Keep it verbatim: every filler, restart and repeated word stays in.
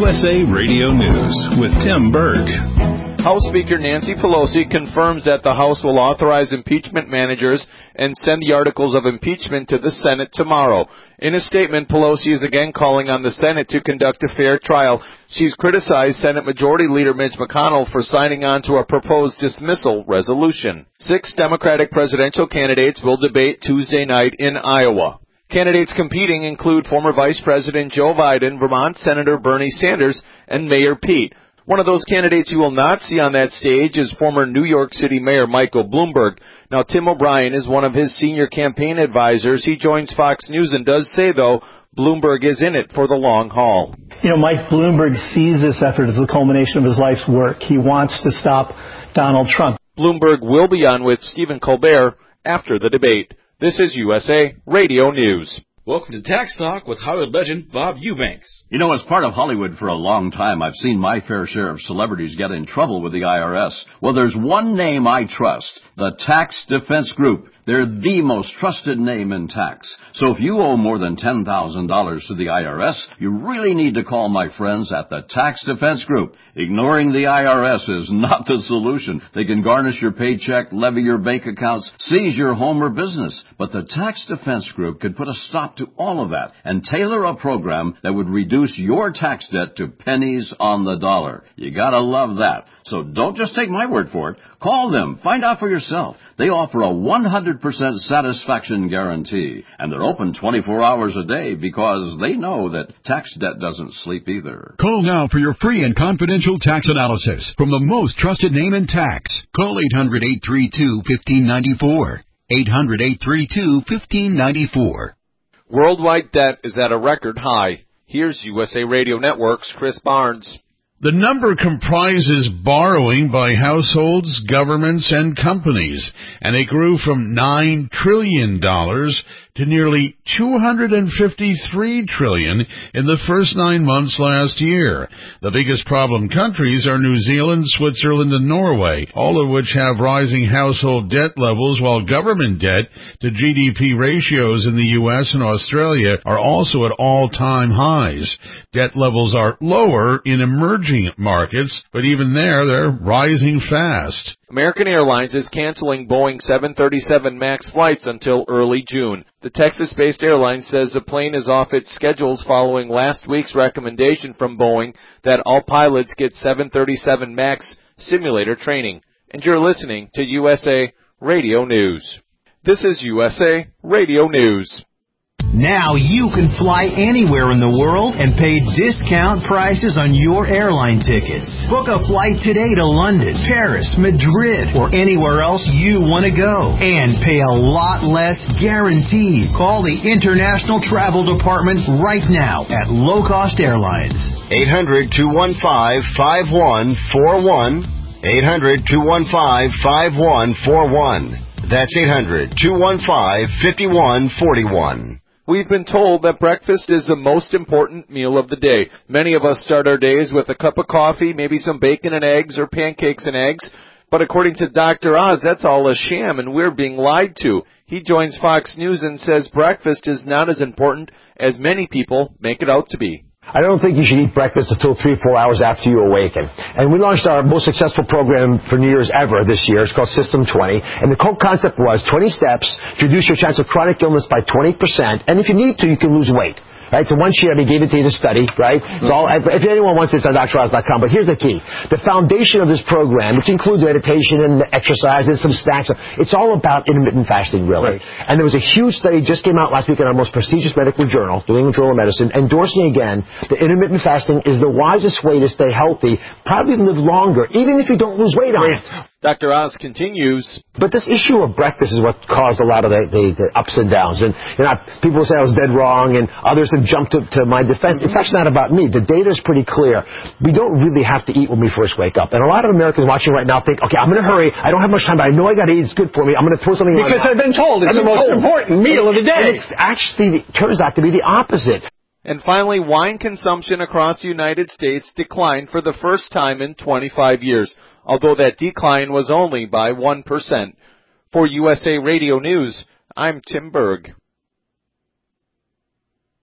S A Radio News with Tim Berg. House Speaker Nancy Pelosi confirms that the House will authorize impeachment managers and send the articles of impeachment to the Senate tomorrow. In a statement, Pelosi is again calling on the Senate to conduct a fair trial. She's criticized Senate Majority Leader Mitch McConnell for signing on to a proposed dismissal resolution. Six Democratic presidential candidates will debate Tuesday night in Iowa. Candidates competing include former Vice President Joe Biden, Vermont Senator Bernie Sanders, and Mayor Pete. One of those candidates you will not see on that stage is former New York City Mayor Michael Bloomberg. Now, Tim O'Brien is one of his senior campaign advisors. He joins Fox News and does say, though, Bloomberg is in it for the long haul. You know, Mike Bloomberg sees this effort as the culmination of his life's work. He wants to stop Donald Trump. Bloomberg will be on with Stephen Colbert after the debate. This is U S A Radio News. Welcome to Tax Talk with Hollywood legend Bob Eubanks. You know, as part of Hollywood for a long time, I've seen my fair share of celebrities get in trouble with the I R S. Well, there's one name I trust, the Tax Defense Group. They're the most trusted name in tax. So if you owe more than ten thousand dollars to the I R S, you really need to call my friends at the Tax Defense Group. Ignoring the I R S is not the solution. They can garnish your paycheck, levy your bank accounts, seize your home or business. But the Tax Defense Group could put a stop to all of that and tailor a program that would reduce your tax debt to pennies on the dollar. You gotta love that. So don't just take my word for it. Call them. Find out for yourself. They offer a one hundred percent satisfaction guarantee, and they're open twenty-four hours a day because they know that tax debt doesn't sleep either. Call now for your free and confidential tax analysis from the most trusted name in tax. Call eight hundred, eight three two, one five nine four. eight hundred, eight three two, one five nine four. Worldwide debt is at a record high. Here's U S A Radio Network's Chris Barnes. The number comprises borrowing by households, governments, and companies, and it grew from nine trillion dollars to nearly two hundred fifty-three trillion dollars in the first nine months last year. The biggest problem countries are New Zealand, Switzerland, and Norway, all of which have rising household debt levels, while government debt to G D P ratios in the U S and Australia are also at all-time highs. Debt levels are lower in emerging markets, but even there, they're rising fast. American Airlines is canceling Boeing seven thirty-seven MAX flights until early June. The Texas-based airline says the plane is off its schedules following last week's recommendation from Boeing that all pilots get seven thirty-seven MAX simulator training. And you're listening to U S A Radio News. This is U S A Radio News. Now you can fly anywhere in the world and pay discount prices on your airline tickets. Book a flight today to London, Paris, Madrid, or anywhere else you want to go. And pay a lot less guaranteed. Call the International Travel Department right now at Low Cost Airlines. eight hundred, two one five, five one four one. eight hundred, two one five, five one four one. That's eight hundred, two one five, five one four one. We've been told that breakfast is the most important meal of the day. Many of us start our days with a cup of coffee, maybe some bacon and eggs or pancakes and eggs. But according to Doctor Oz, that's all a sham and we're being lied to. He joins Fox News and says breakfast is not as important as many people make it out to be. I don't think you should eat breakfast until three, four hours after you awaken. And we launched our most successful program for New Year's ever this year. It's called System twenty. And the whole concept was twenty steps to reduce your chance of chronic illness by twenty percent. And if you need to, you can lose weight. Right, so one sheet, we gave it to you to study, right? So all, if anyone wants this on D R Oz dot com, but here's the key. The foundation of this program, which includes meditation and exercise and some snacks, it's all about intermittent fasting, really. Right. And there was a huge study just came out last week in our most prestigious medical journal, New England Journal of Medicine, endorsing again that intermittent fasting is the wisest way to stay healthy, probably live longer, even if you don't lose weight on it. Doctor Oz continues. But this issue of breakfast is what caused a lot of the, the, the ups and downs. And you know, people say I was dead wrong, and others have jumped to, to my defense. It's actually not about me. The data is pretty clear. We don't really have to eat when we first wake up. And a lot of Americans watching right now think, okay, I'm going to hurry. I don't have much time, but I know I got to eat. It's good for me. I'm going to throw something on. Because I've been told it's the most told. important meal of the day. And it actually turns out to be the opposite. And finally, wine consumption across the United States declined for the first time in twenty-five years, although that decline was only by one percent. For U S A Radio News, I'm Tim Berg.